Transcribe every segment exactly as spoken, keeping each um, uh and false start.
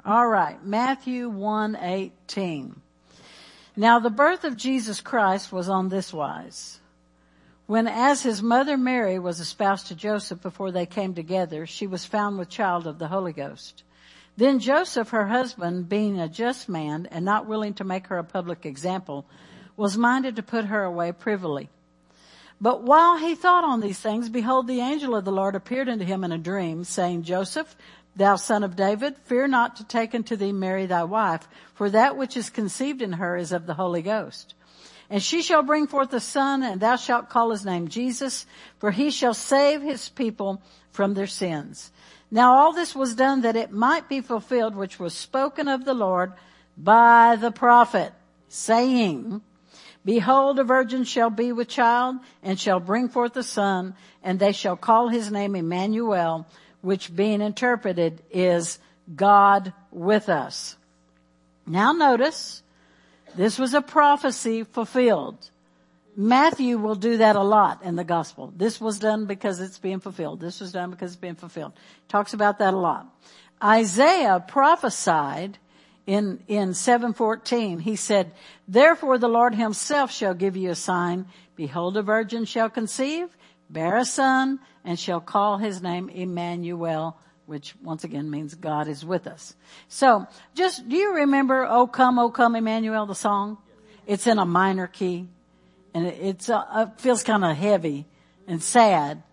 All right. Matthew one eighteen. Now the birth of Jesus Christ was on this wise. When as his mother Mary was espoused to Joseph before they came together, she was found with child of the Holy Ghost. Then Joseph, her husband, being a just man and not willing to make her a public example, was minded to put her away privily. But while he thought on these things, behold, the angel of the Lord appeared unto him in a dream, saying, Joseph, thou son of David, fear not to take unto thee Mary thy wife, for that which is conceived in her is of the Holy Ghost. And she shall bring forth a son, and thou shalt call his name Jesus, for he shall save his people from their sins. Now all this was done that it might be fulfilled, which was spoken of the Lord by the prophet, saying, Behold, a virgin shall be with child, and shall bring forth a son, and they shall call his name Emmanuel, which being interpreted is God with us. Now notice, this was a prophecy fulfilled. Matthew will do that a lot in the gospel. This was done because it's being fulfilled. This was done because it's being fulfilled. Talks about that a lot. Isaiah prophesied in, in seven fourteen. He said, Therefore the Lord himself shall give you a sign. Behold, a virgin shall conceive, bear a son, and shall call his name Emmanuel, which once again means God is with us. So just, do you remember, O come, O come, Emmanuel, the song? It's in a minor key. And it it's, uh, it feels kind of heavy and sad.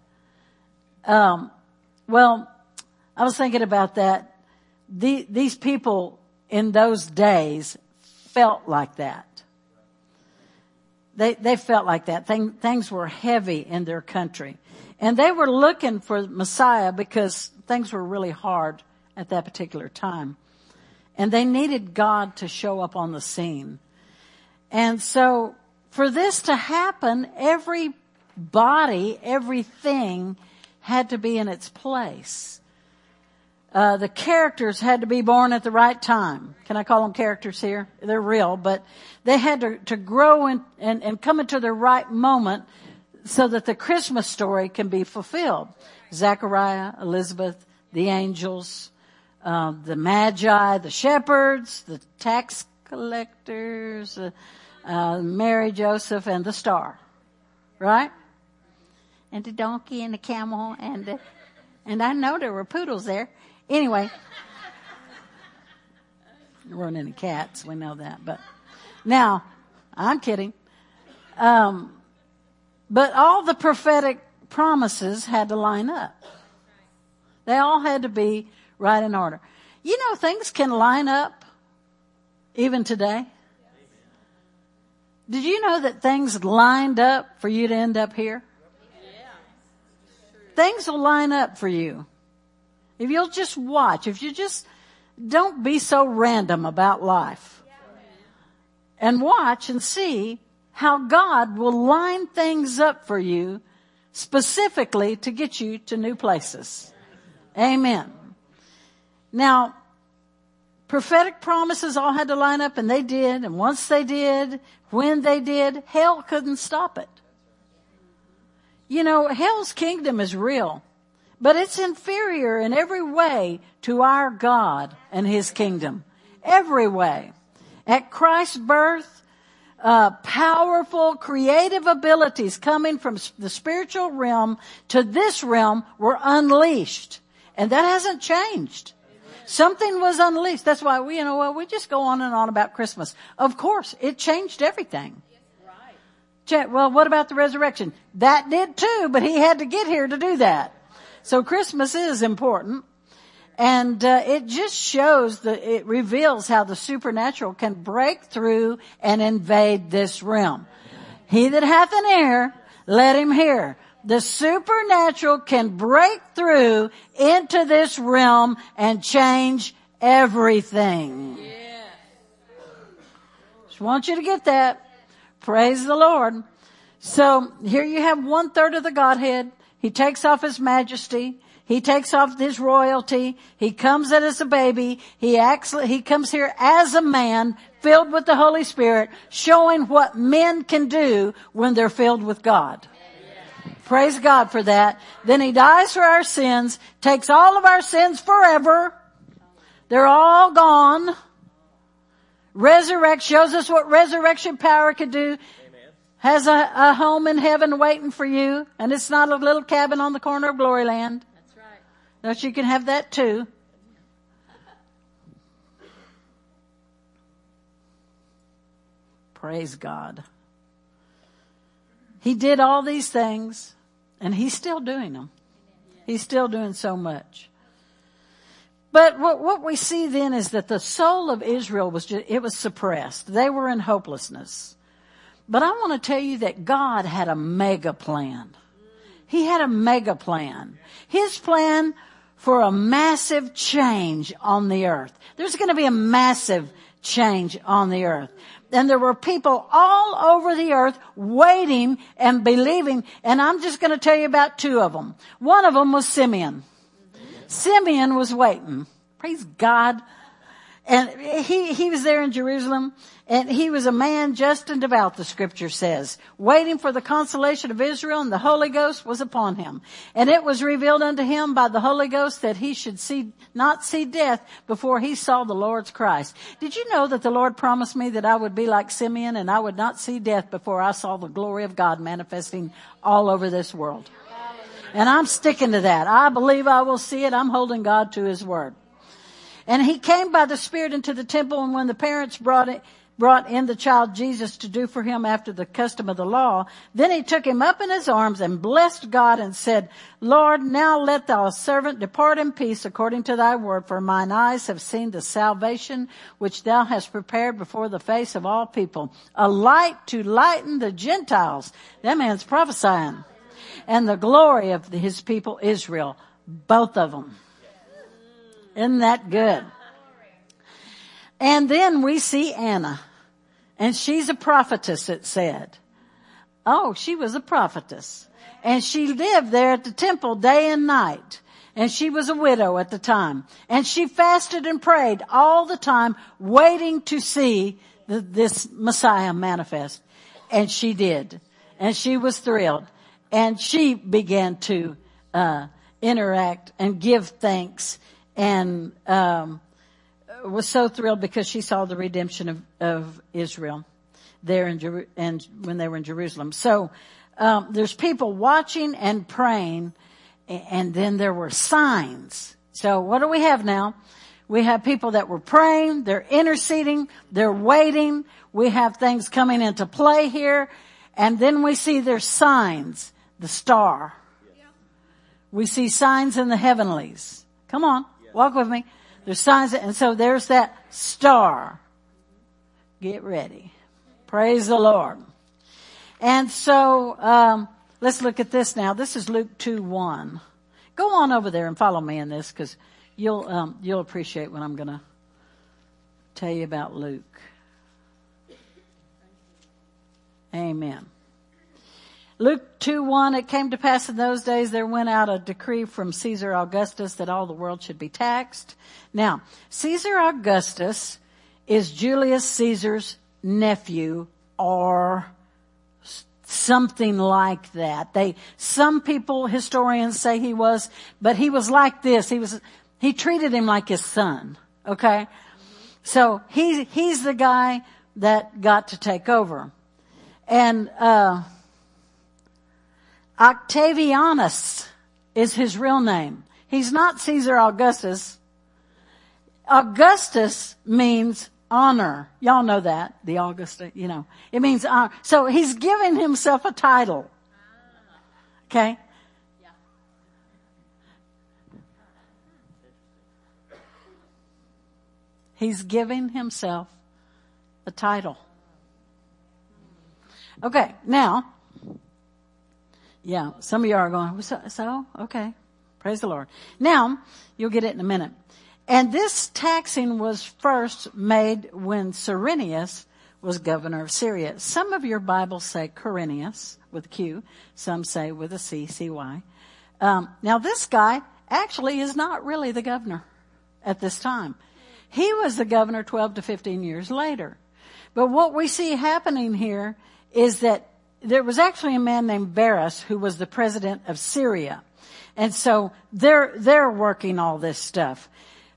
Um, well, I was thinking about that. The, these people in those days felt like that. They, they felt like that. Thing, things were heavy in their country. And they were looking for Messiah because things were really hard at that particular time. And they needed God to show up on the scene. And so, for this to happen, every body, everything had to be in its place. Uh, the characters had to be born at the right time. Can I call them characters here? They're real, but they had to, to grow in, and, and come into their right moment so that the Christmas story can be fulfilled. Zechariah, Elizabeth, the angels, uh, the magi, the shepherds, the tax collectors, uh, Uh, Mary, Joseph, and the star, right? And the donkey and the camel and the, and I know there were poodles there. Anyway, there weren't any cats, we know that. But now, I'm kidding. Um, but all the prophetic promises had to line up. They all had to be right in order. You know, things can line up even today. Did you know that things lined up for you to end up here? Yeah. Things will line up for you. If you'll just watch, if you just don't be so random about life. And watch and see how God will line things up for you specifically to get you to new places. Amen. Now, prophetic promises all had to line up, and they did. And once they did, when they did, hell couldn't stop it. You know, hell's kingdom is real, but it's inferior in every way to our God and his kingdom. Every way. At Christ's birth, uh, powerful creative abilities coming from the spiritual realm to this realm were unleashed. And that hasn't changed. Something was unleashed. That's why we, you know, well, we just go on and on about Christmas. Of course, it changed everything. Right. Well, what about the resurrection? That did too, but he had to get here to do that. So Christmas is important. And uh, it just shows, that it reveals how the supernatural can break through and invade this realm. He that hath an ear, let him hear. The supernatural can break through into this realm and change everything. Yeah. Just want you to get that. Praise the Lord. So here you have one third of the Godhead. He takes off his majesty. He takes off his royalty. He comes in as a baby. He acts, he comes here as a man filled with the Holy Spirit, showing what men can do when they're filled with God. Praise God for that. Then he dies for our sins, takes all of our sins forever. They're all gone. Resurrect shows us what resurrection power could do. Amen. Has a, a home in heaven waiting for you. And it's not a little cabin on the corner of Glory Land. That's right. But you can have that too. Praise God. He did all these things, and he's still doing them. He's still doing so much. But what, what we see then is that the soul of Israel was just, it was suppressed. They were in hopelessness. But I want to tell you that God had a mega plan. He had a mega plan. His plan for a massive change on the earth. There's going to be a massive change on the earth. And there were people all over the earth waiting and believing. And I'm just going to tell you about two of them. One of them was Simeon. Simeon was waiting. Praise God. And he, he was there in Jerusalem, and he was a man just and devout, the scripture says, waiting for the consolation of Israel, and the Holy Ghost was upon him. And it was revealed unto him by the Holy Ghost that he should see, not see death before he saw the Lord's Christ. Did you know that the Lord promised me that I would be like Simeon and I would not see death before I saw the glory of God manifesting all over this world? And I'm sticking to that. I believe I will see it. I'm holding God to his word. And he came by the Spirit into the temple, and when the parents brought it, brought in the child Jesus to do for him after the custom of the law, then he took him up in his arms and blessed God and said, Lord, now let thy servant depart in peace according to thy word, for mine eyes have seen the salvation which thou hast prepared before the face of all people, a light to lighten the Gentiles. That man's prophesying. And the glory of his people Israel, both of them. Isn't that good? And then we see Anna. And she's a prophetess, it said. Oh, she was a prophetess. And she lived there at the temple day and night. And she was a widow at the time. And she fasted and prayed all the time, waiting to see the, this Messiah manifest. And she did. And she was thrilled. And she began to uh interact and give thanks, and um was so thrilled because she saw the redemption of, of Israel there in Jeru- and when they were in Jerusalem. So um there's people watching and praying, and then there were signs. So what do we have now? We have people that were praying, they're interceding, they're waiting. We have things coming into play here, and then we see there's signs. The star. Yeah. We see signs in the heavenlies. Come on, yeah. Walk with me. There's signs, and so there's that star. Get ready. Praise the Lord. And so, um, let's look at this now. This is Luke two one. Go on over there and follow me in this, because you'll, um, you'll appreciate what I'm going to tell you about Luke. Amen. Luke two one, it came to pass in those days there went out a decree from Caesar Augustus that all the world should be taxed. Now, Caesar Augustus is Julius Caesar's nephew, or something like that. They, some people, historians say he was, but he was like this. He was, he treated him like his son. Okay? So he, he's the guy that got to take over. And, uh, Octavianus is his real name. He's not Caesar Augustus. Augustus means honor. Y'all know that. The Augusta, you know. It means honor. So he's giving himself a title. Okay? Yeah. He's giving himself a title. Okay, now, yeah, some of you are going, so, so, okay, praise the Lord. Now, you'll get it in a minute. And this taxing was first made when Cyrenius was governor of Syria. Some of your Bibles say Quirinius with a Q. Some say with a C, C Y. Um, now this guy actually is not really the governor at this time. He was the governor twelve to fifteen years later. But what we see happening here is that there was actually a man named Varus who was the president of Syria. And so they're, they're working all this stuff.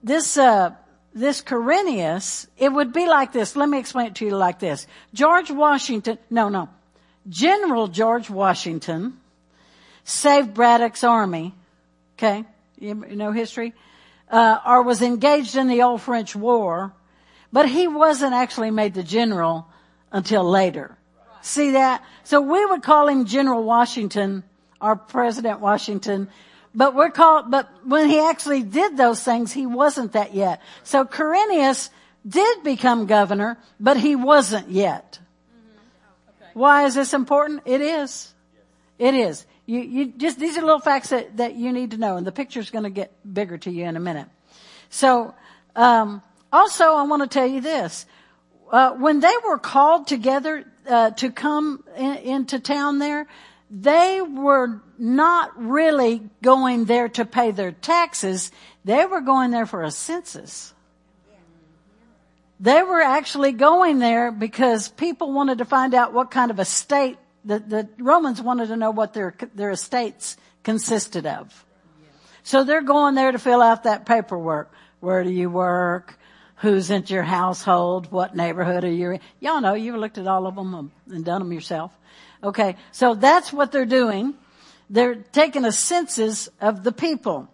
this, uh, this Quirinius, it would be like this. Let me explain it to you like this. George Washington, no, no. General George Washington saved Braddock's army. Okay. You know history? Uh, or was engaged in the old French War, but he wasn't actually made the general until later. See that? So we would call him General Washington or President Washington, but we're called, but when he actually did those things, he wasn't that yet. So Quirinius did become governor, but he wasn't yet. Mm-hmm. Okay. Why is this important? It is. It is. You, you just, these are little facts that, that you need to know, and the picture's going to get bigger to you in a minute. So, um, also I want to tell you this. Uh, when they were called together, uh, to come in, into town there, they were not really going there to pay their taxes. They were going there for a census. They were actually going there because people wanted to find out what kind of estate. The, the Romans wanted to know what their, their estates consisted of. So they're going there to fill out that paperwork. Where do you work? Who's in your household? What neighborhood are you in? Y'all know, you've looked at all of them and done them yourself. Okay, so that's what they're doing. They're taking a census of the people.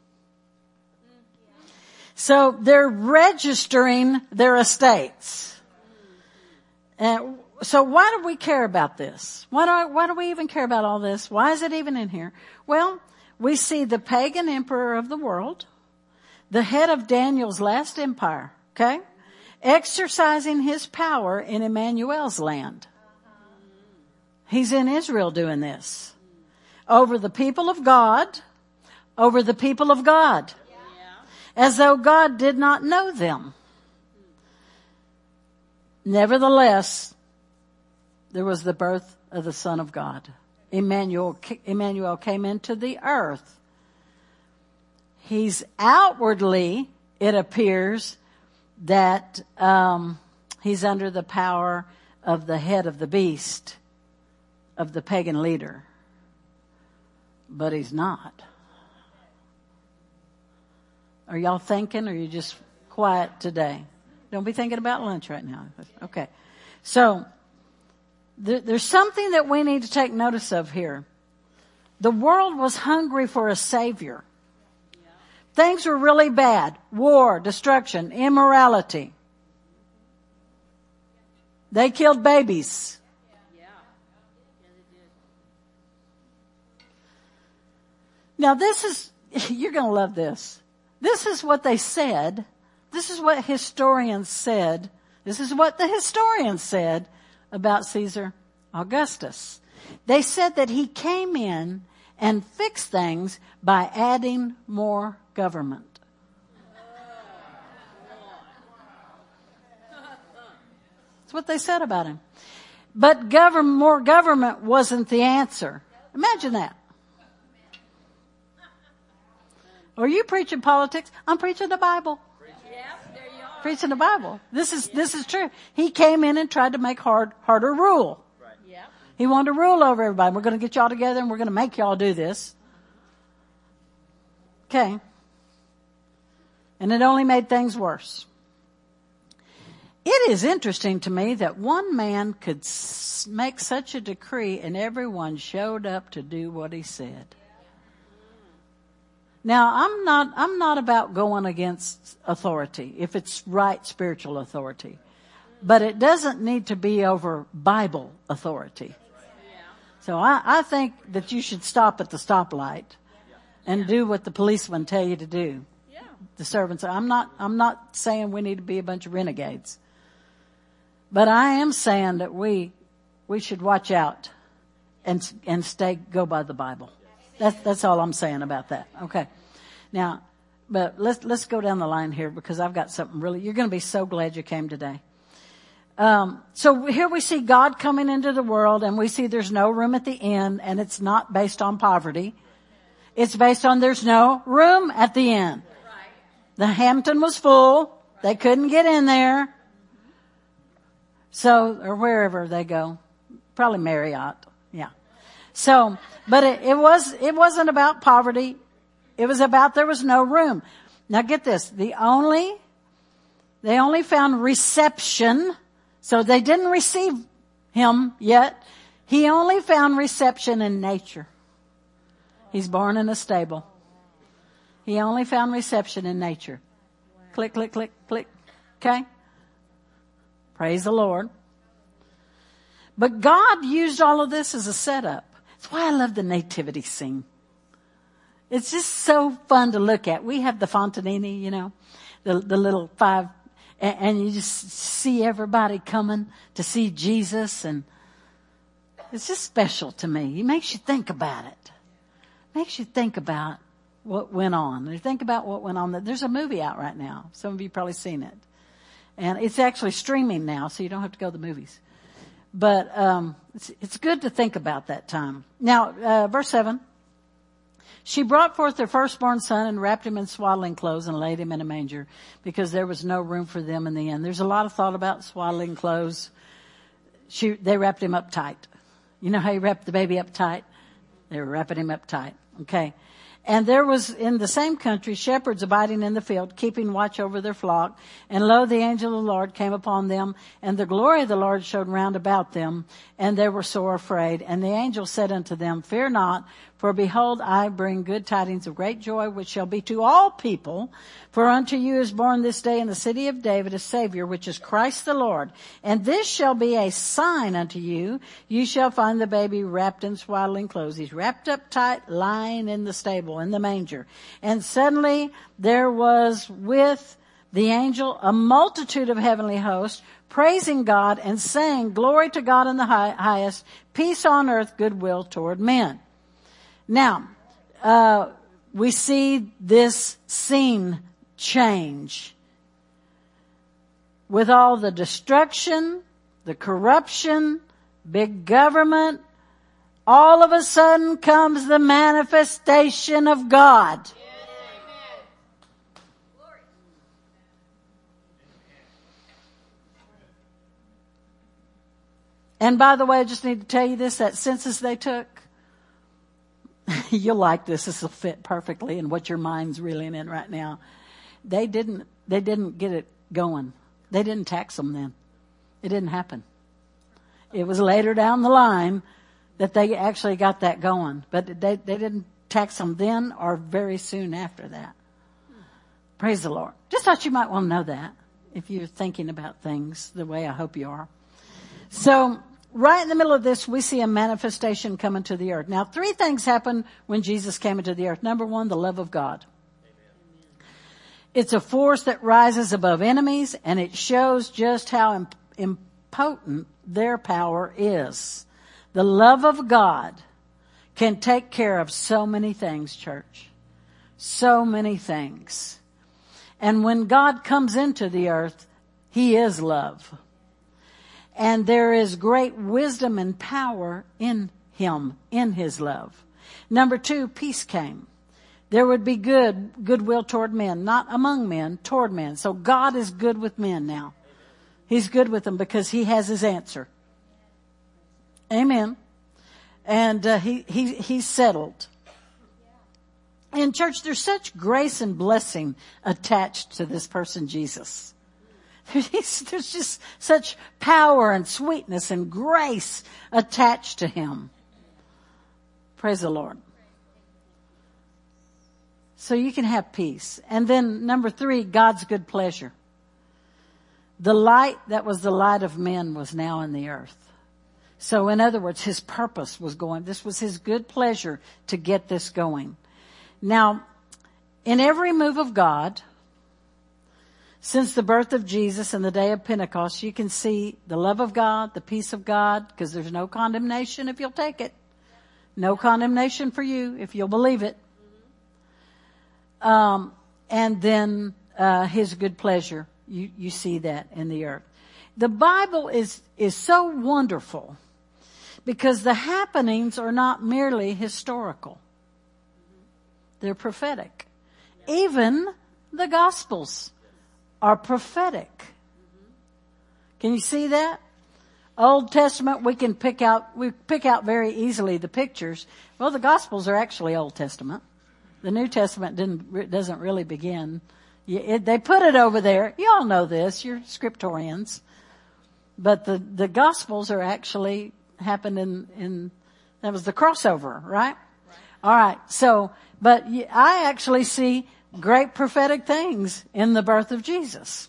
So they're registering their estates. And so why do we care about this? Why do, I, why do we even care about all this? Why is it even in here? Well, we see the pagan emperor of the world, the head of Daniel's last empire, okay, exercising his power in Emmanuel's land. He's in Israel doing this. Over the people of God, over the people of God. As though God did not know them. Nevertheless, there was the birth of the Son of God. Emmanuel, Emmanuel came into the earth. He's outwardly, it appears, that um, he's under the power of the head of the beast, of the pagan leader. But he's not. Are y'all thinking, or are you just quiet today? Don't be thinking about lunch right now. Okay. So, there, there's something that we need to take notice of here. The world was hungry for a Savior. Things were really bad. War, destruction, immorality. They killed babies. Now this is, you're going to love this. This is what they said. This is what historians said. This is what the historians said about Caesar Augustus. They said that he came in and fixed things by adding more government. That's what they said about him. But govern, more government wasn't the answer. Imagine that. Are you preaching politics? I'm preaching the Bible. Yep, there you are. Preaching the Bible. This is, this is true. He came in and tried to make hard, harder rule. Right. Yep. He wanted to rule over everybody. We're going to get y'all together and we're going to make y'all do this. Okay. And it only made things worse. It is interesting to me that one man could make such a decree and everyone showed up to do what he said. Now, I'm not, I'm not about going against authority, if it's right spiritual authority. But it doesn't need to be over Bible authority. So I, I think that you should stop at the stoplight and do what the policemen tell you to do. The servants. I'm not, I'm not saying we need to be a bunch of renegades. But I am saying that we, we should watch out and, and stay, go by the Bible. That's, that's all I'm saying about that. Okay. Now, but let's, let's go down the line here because I've got something really, you're going to be so glad you came today. Um, so here we see God coming into the world and we see there's no room at the inn and it's not based on poverty. It's based on there's no room at the inn. The Hampton was full. They couldn't get in there. So, or wherever they go. Probably Marriott. Yeah. So, but it, it was, it wasn't about poverty. It was about there was no room. Now get this. The only, they only found reception. So they didn't receive him yet. He only found reception in nature. He's born in a stable. He only found reception in nature. Click, click, click, click. Okay? Praise the Lord. But God used all of this as a setup. That's why I love the nativity scene. It's just so fun to look at. We have the Fontanini, you know, the, the little five, and, and you just see everybody coming to see Jesus, and it's just special to me. It makes you think about it. It makes you think about what went on. You think about what went on. There's a movie out right now. Some of you probably seen it. And it's actually streaming now, so you don't have to go to the movies. But um it's, it's good to think about that time. Now, uh, verse seven. She brought forth their firstborn son and wrapped him in swaddling clothes and laid him in a manger because there was no room for them in the inn. There's a lot of thought about swaddling clothes. She, they wrapped him up tight. You know how you wrap the baby up tight? They were wrapping him up tight. Okay. And there was in the same country shepherds abiding in the field, keeping watch over their flock. And lo, the angel of the Lord came upon them, and the glory of the Lord shone round about them, and they were sore afraid. And the angel said unto them, Fear not, for behold, I bring good tidings of great joy, which shall be to all people. For unto you is born this day in the city of David a Savior, which is Christ the Lord. And this shall be a sign unto you. You shall find the baby wrapped in swaddling clothes. He's wrapped up tight, lying in the stable, in the manger. And suddenly there was with the angel a multitude of heavenly hosts, praising God and saying, Glory to God in the high, highest, peace on earth, goodwill toward men. Now, uh, we see this scene change. With all the destruction, the corruption, big government, all of a sudden comes the manifestation of God. And by the way, I just need to tell you this, that census they took, you'll like this. This will fit perfectly in what your mind's reeling in right now. They didn't, they didn't get it going. They didn't tax them then. It didn't happen. It was later down the line that they actually got that going. But they, they didn't tax them then or very soon after that. Praise the Lord. Just thought you might want to know that if you're thinking about things the way I hope you are. So, right in the middle of this, we see a manifestation coming to the earth. Now, three things happened when Jesus came into the earth. Number one, the love of God. Amen. It's a force that rises above enemies, and it shows just how imp- impotent their power is. The love of God can take care of so many things, church. So many things. And when God comes into the earth, He is love. And there is great wisdom and power in Him, in His love. Number two, peace came. There would be good, goodwill toward men, not among men, toward men. So God is good with men now. He's good with them because He has His answer. Amen. And uh, he, he, He's settled. And church, there's such grace and blessing attached to this person, Jesus. There's just such power and sweetness and grace attached to Him. Praise the Lord. So you can have peace. And then number three, God's good pleasure. The light that was the light of men was now in the earth. So in other words, His purpose was going. This was His good pleasure to get this going. Now, in every move of God, since the birth of Jesus and the day of Pentecost, you can see the love of God, the peace of God, because there's no condemnation if you'll take it. No condemnation for you if you'll believe it. Um, and then uh, His good pleasure. You, you see that in the earth. The Bible is, is so wonderful because the happenings are not merely historical. They're prophetic. Even the Gospels are prophetic. Can you see that? Old Testament, we can pick out, we pick out very easily the pictures. Well, the Gospels are actually Old Testament. The New Testament didn't, doesn't really begin It, they put it over there. You all know this. You're scriptorians. But the, the Gospels are actually happened in, in, that was the crossover, right? Right. All right. So, but I actually see great prophetic things in the birth of Jesus.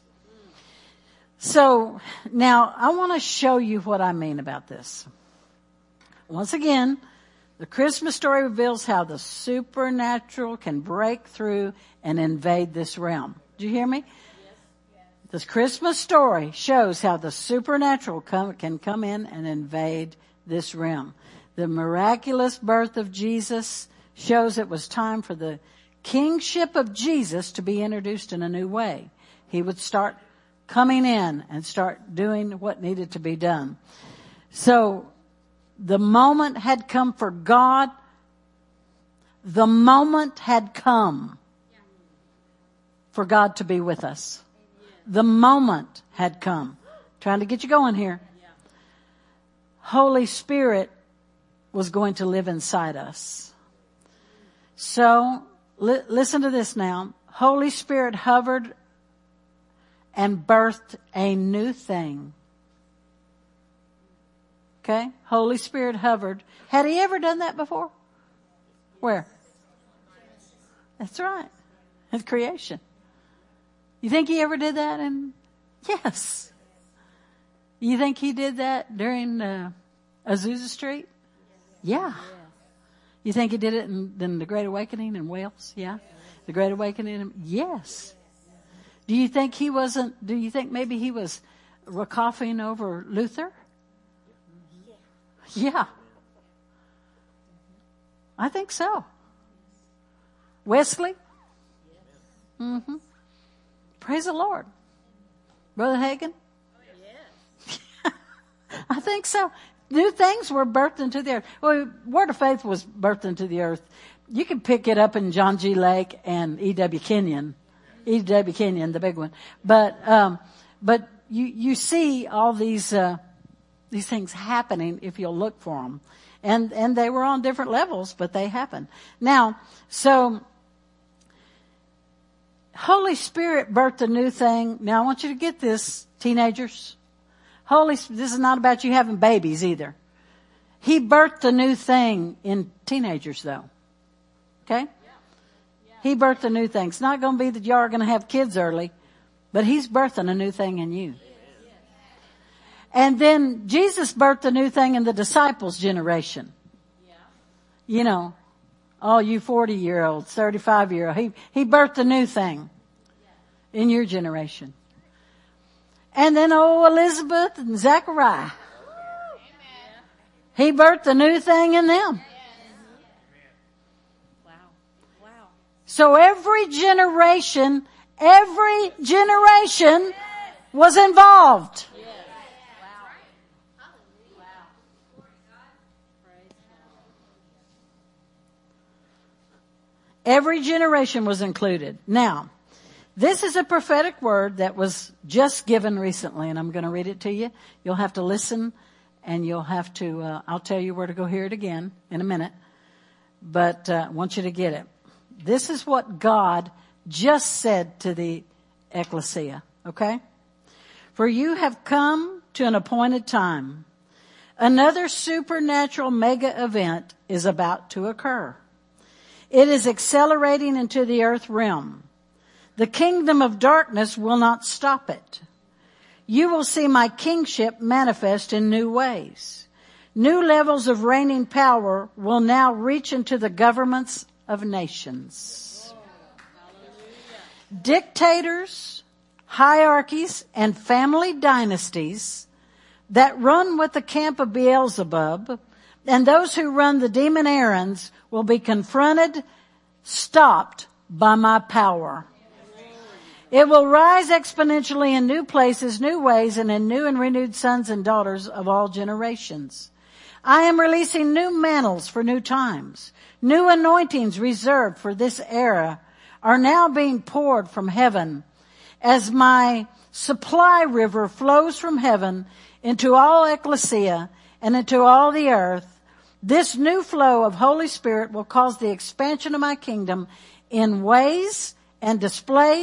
So now I want to show you what I mean about this. Once again, the Christmas story reveals how the supernatural can break through and invade this realm. Did you hear me? Yes. Yes. This Christmas story shows how the supernatural come, can come in and invade this realm. The miraculous birth of Jesus shows it was time for the kingship of Jesus to be introduced in a new way. He would start coming in and start doing what needed to be done. So the moment had come for God. The moment had come for God to be with us. The moment had come. Trying to get you going here. Holy Spirit was going to live inside us. So li- listen to this now. Holy Spirit hovered and birthed a new thing. Okay? Holy Spirit hovered. Had he ever done that before? Where? That's right. At creation. You think he ever did that? And yes. You think he did that during uh, Azusa Street? Yeah. You think he did it in, in the Great Awakening in Wales? Yeah. The Great Awakening? Yes. Do you think he wasn't, do you think maybe he was coughing over Luther? Yeah. I think so. Wesley? Mm-hmm. Praise the Lord. Brother Hagin? I think so. New things were birthed into the earth. Well, Word of Faith was birthed into the earth. You can pick it up in John G. Lake and E W. Kenyon. E W. Kenyon, the big one. But, um, but you, you see all these, uh, these things happening if you'll look for them. And, and they were on different levels, but they happened. Now, so, Holy Spirit birthed a new thing. Now I want you to get this, teenagers. Holy, this is not about you having babies either. He birthed a new thing in teenagers though. Okay? He birthed a new thing. It's not going to be that you are going to have kids early, but he's birthing a new thing in you. And then Jesus birthed a new thing in the disciples' generation. You know, all you forty-year-olds, thirty-five-year-olds. He, he birthed a new thing in your generation. And then old Elizabeth and Zechariah. He birthed a new thing in them. Wow. Wow. So every generation, every generation was involved. Every generation was included. Now, this is a prophetic word that was just given recently, and I'm going to read it to you. You'll have to listen, and you'll have to, uh, I'll tell you where to go hear it again in a minute. But uh, I want you to get it. This is what God just said to the ecclesia, okay? For you have come to an appointed time. Another supernatural mega event is about to occur. It is accelerating into the earth realm. The kingdom of darkness will not stop it. You will see my kingship manifest in new ways. New levels of reigning power will now reach into the governments of nations. Dictators, hierarchies, and family dynasties that run with the camp of Beelzebub and those who run the demon errands will be confronted, stopped by my power. It will rise exponentially in new places, new ways, and in new and renewed sons and daughters of all generations. I am releasing new mantles for new times. New anointings reserved for this era are now being poured from heaven as my supply river flows from heaven into all ecclesia and into all the earth. This new flow of Holy Spirit will cause the expansion of my kingdom in ways and displays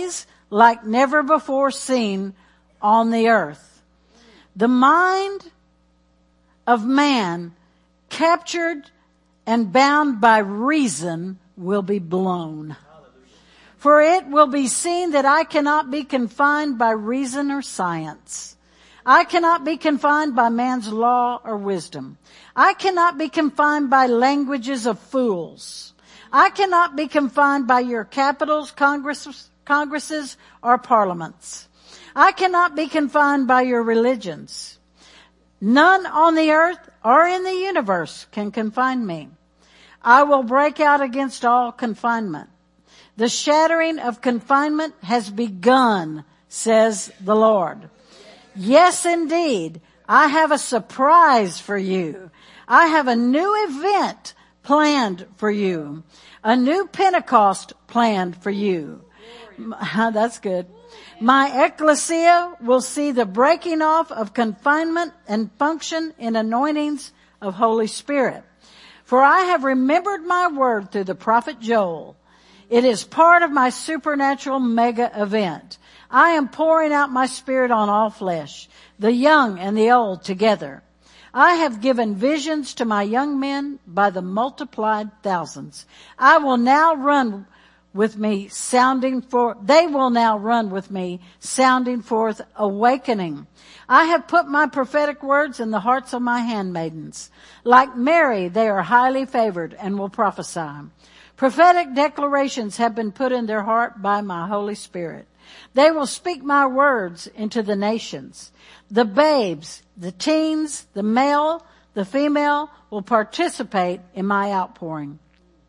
like never before seen on the earth. The mind of man, captured and bound by reason, will be blown. For it will be seen that I cannot be confined by reason or science. I cannot be confined by man's law or wisdom. I cannot be confined by languages of fools. I cannot be confined by your capitals, congresses, congresses, or parliaments. I cannot be confined by your religions. None on the earth or in the universe can confine me. I will break out against all confinement. The shattering of confinement has begun, says the Lord. Yes, indeed, I have a surprise for you. I have a new event planned for you. A new Pentecost planned for you. That's good. My ecclesia will see the breaking off of confinement and function in anointings of Holy Spirit. For I have remembered my word through the prophet Joel. It is part of my supernatural mega event. I am pouring out my spirit on all flesh, the young and the old together. I have given visions to my young men by the multiplied thousands. I will now run with me sounding for, they will now run with me sounding forth awakening. I have put my prophetic words in the hearts of my handmaidens. Like Mary, they are highly favored and will prophesy. Prophetic declarations have been put in their heart by my Holy Spirit. They will speak my words into the nations. The babes, the teens, the male, the female will participate in my outpouring.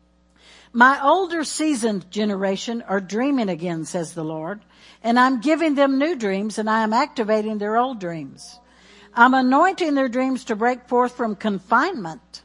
My older seasoned generation are dreaming again, says the Lord, and I'm giving them new dreams and I am activating their old dreams. I'm anointing their dreams to break forth from confinement.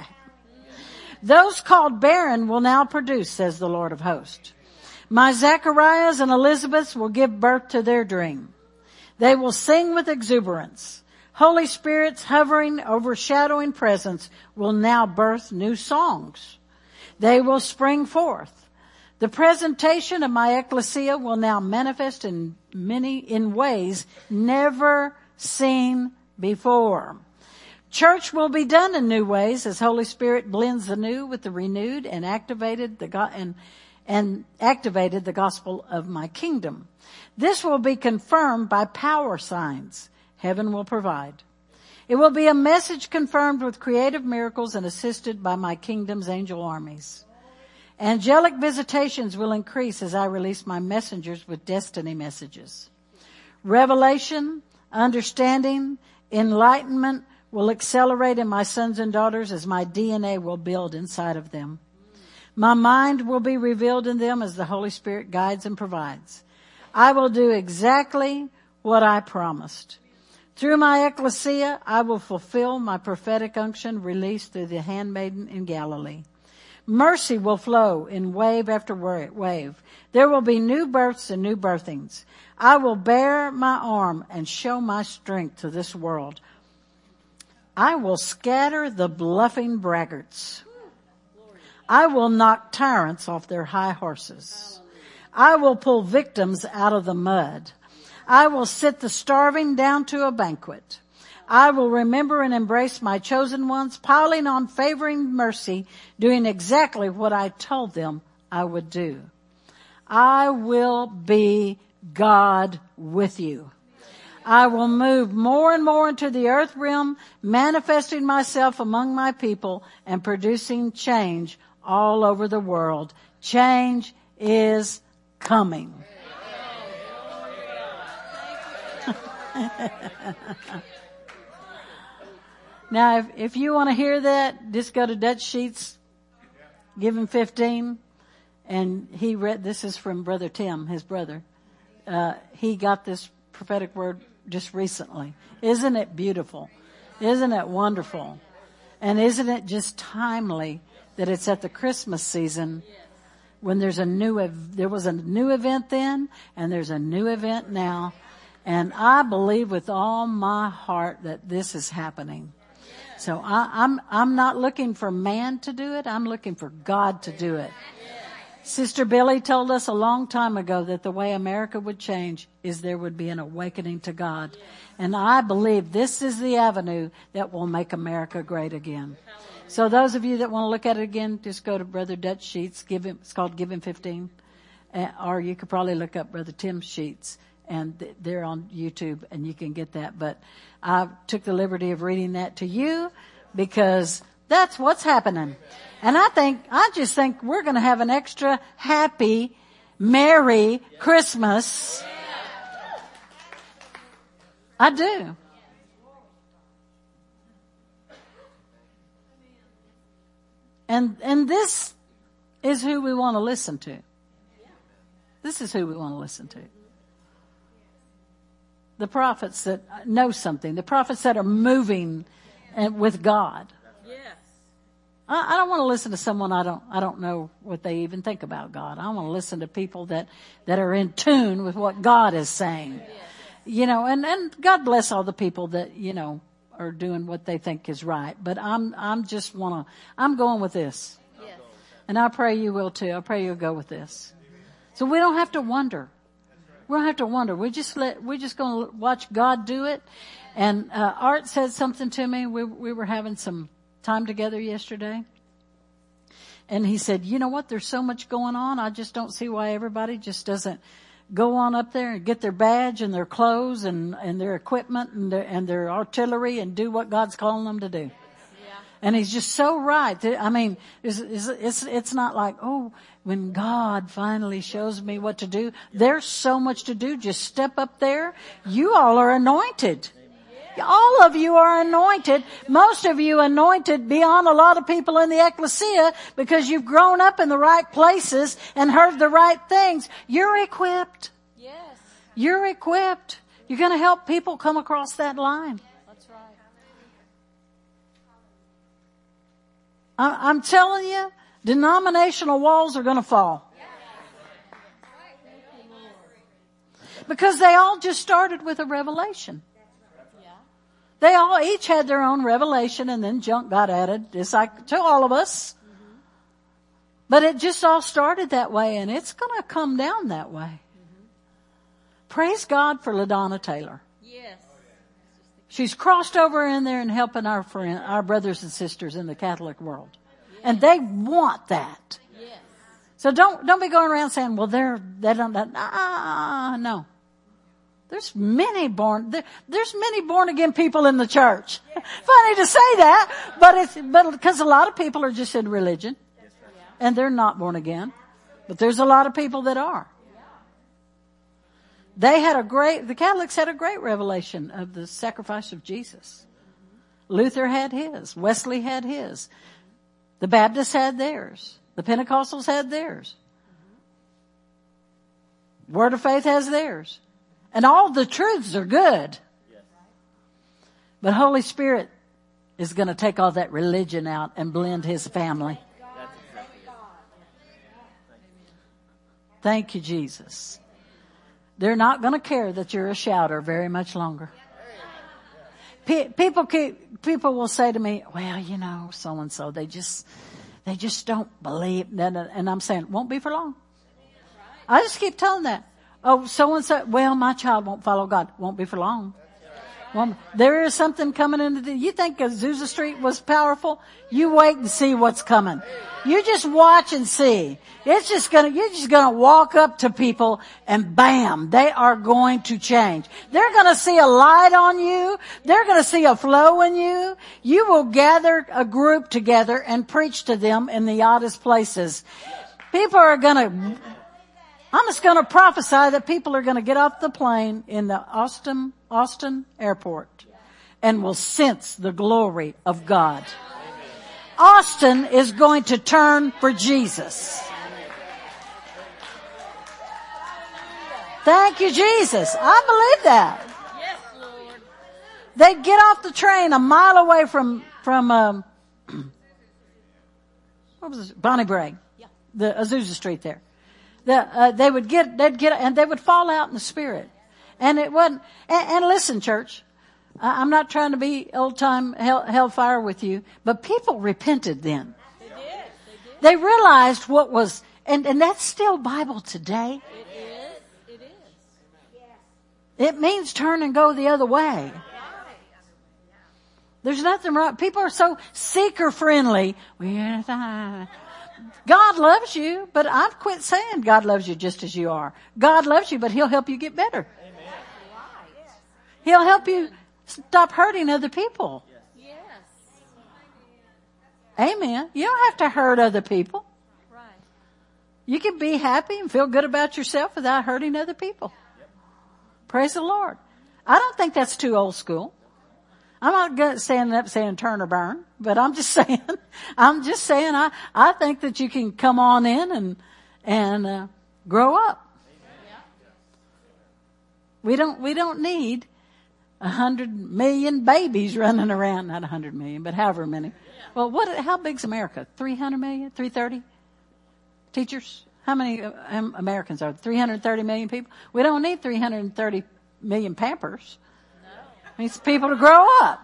Those called barren will now produce, says the Lord of hosts. My Zacharias and Elizabeths will give birth to their dream. They will sing with exuberance. Holy Spirit's hovering, overshadowing presence will now birth new songs. They will spring forth. The presentation of my ecclesia will now manifest in many, in ways never seen before. Church will be done in new ways as Holy Spirit blends the new with the renewed and activated the go- and and activated the gospel of my kingdom. This will be confirmed by power signs heaven will provide. It will be a message confirmed with creative miracles and assisted by my kingdom's angel armies. Angelic visitations will increase as I release my messengers with destiny messages. Revelation, understanding, enlightenment will accelerate in my sons and daughters as my D N A will build inside of them. My mind will be revealed in them as the Holy Spirit guides and provides. I will do exactly what I promised. Through my ecclesia, I will fulfill my prophetic unction released through the handmaiden in Galilee. Mercy will flow in wave after wave. There will be new births and new birthings. I will bear my arm and show my strength to this world. I will scatter the bluffing braggarts. I will knock tyrants off their high horses. I will pull victims out of the mud. I will sit the starving down to a banquet. I will remember and embrace my chosen ones, piling on favoring mercy, doing exactly what I told them I would do. I will be God with you. I will move more and more into the earth realm, manifesting myself among my people and producing change all over the world. Change is coming. Now, if, if you want to hear that, just go to Dutch Sheets, give him fifteen. And he read, this is from Brother Tim, his brother. Uh, he got this prophetic word just recently. Isn't it beautiful? Isn't it wonderful? And isn't it just timely that it's at the Christmas season when there's a new, ev- there was a new event then and there's a new event now. And I believe with all my heart that this is happening. So I, I'm, I'm not looking for man to do it. I'm looking for God to do it. Sister Billy told us a long time ago that the way America would change is there would be an awakening to God. And I believe this is the avenue that will make America great again. So those of you that want to look at it again, just go to Brother Dutch Sheets. Give him, it's called Give Him fifteen. Uh, or you could probably look up Brother Tim Sheets, and th- they're on YouTube, and you can get that. But I took the liberty of reading that to you because that's what's happening. And I think, I just think we're going to have an extra happy, merry Christmas. I do. And, and this is who we want to listen to. This is who we want to listen to. The prophets that know something. The prophets that are moving and with God. Yes. I, I don't want to listen to someone I don't, I don't know what they even think about God. I want to listen to people that, that are in tune with what God is saying. Yes. You know, and, and God bless all the people that, you know, are doing what they think is right. But I'm, I'm just want to, I'm going with this. Yes. And I pray you will too. I pray you'll go with this. So we don't have to wonder. We don't have to wonder. We just let, we're just going to watch God do it. And, uh, Art said something to me. We, we were having some time together yesterday. And he said, you know what? There's so much going on. I just don't see why everybody just doesn't go on up there and get their badge and their clothes and, and their equipment and their, and their artillery and do what God's calling them to do. Yeah. And he's just so right. I mean, it's, it's, it's, it's not like, oh, when God finally shows me what to do, there's so much to do. Just step up there. You all are anointed. All of you are anointed. Most of you anointed beyond a lot of people in the ecclesia because you've grown up in the right places and heard the right things. You're equipped. Yes. You're equipped. You're going to help people come across that line. That's right. I, I'm telling you, denominational walls are going to fall. Because they all just started with a revelation. They all each had their own revelation and then junk got added, just like to all of us. Mm-hmm. But it just all started that way and it's going to come down that way. Mm-hmm. Praise God for LaDonna Taylor. Yes. She's crossed over in there and helping our friend, our brothers and sisters in the Catholic world. Yes. And they want that. Yes. So don't, don't be going around saying, well, they're, they don't, ah, no. There's many born, there, there's many born again people in the church. Funny to say that, but it's, but because a lot of people are just in religion and they're not born again, but there's a lot of people that are. They had a great, the Catholics had a great revelation of the sacrifice of Jesus. Luther had his, Wesley had his, the Baptists had theirs, the Pentecostals had theirs. Word of Faith has theirs. And all the truths are good. But Holy Spirit is going to take all that religion out and blend His family. Thank you, Jesus. They're not going to care that you're a shouter very much longer. Pe- people keep, people will say to me, well, you know, so and so, they just, they just don't believe. And I'm saying, won't be for long. I just keep telling that. Oh, so and so, well, my child won't follow God. Won't be for long. Well, there is something coming into the, you think Azusa Street was powerful? You wait and see what's coming. You just watch and see. It's just gonna, you're just gonna walk up to people and bam, they are going to change. They're gonna see a light on you. They're gonna see a flow in you. You will gather a group together and preach to them in the oddest places. People are gonna, I'm just going to prophesy that people are going to get off the plane in the Austin, Austin airport and will sense the glory of God. Austin is going to turn for Jesus. Thank you, Jesus. I believe that. Yes, Lord. They'd get off the train a mile away from, from, um, what was it? Bonnie Brae. The Azusa Street there. The, uh, they would get, they'd get, and they would fall out in the spirit. And it wasn't, and, and listen, church, I, I'm not trying to be old time hell, hellfire with you, but people repented then. They did. They did. They realized what was And, and that's still Bible today. It is. It is. It means turn and go the other way. There's nothing wrong. People are so seeker friendly. God loves you, but I've quit saying God loves you just as you are. God loves you, but He'll help you get better. He'll help you stop hurting other people. Yes. Amen. You don't have to hurt other people. Right. You can be happy and feel good about yourself without hurting other people. Praise the Lord. I don't think that's too old school. I'm not good standing up saying turn or burn, but I'm just saying, I'm just saying I, I think that you can come on in and, and, uh, grow up. We don't, we don't need a hundred million babies running around, not a hundred million, but however many. Well, what, how big's America? three hundred million? three thirty? Teachers? How many uh, Americans are there? three hundred thirty million people? We don't need three hundred thirty million Pampers. It needs people to grow up.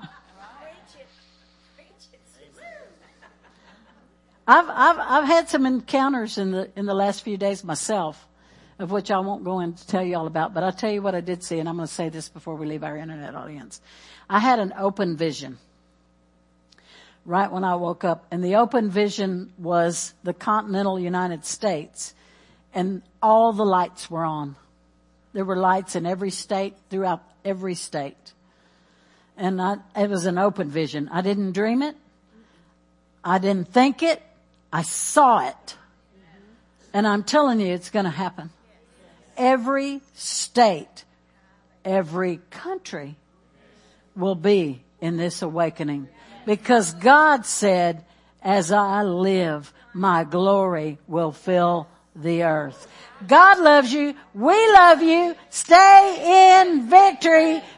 I've, I've, I've had some encounters in the, in the last few days myself, of which I won't go in to tell you all about, but I'll tell you what I did see, and I'm going to say this before we leave our internet audience. I had an open vision right when I woke up, and the open vision was the continental United States, and all the lights were on. There were lights in every state, throughout every state. And I, it was an open vision. I didn't dream it. I didn't think it. I saw it. And I'm telling you, it's going to happen. Every state, every country will be in this awakening. Because God said, as I live, my glory will fill the earth. God loves you. We love you. Stay in victory.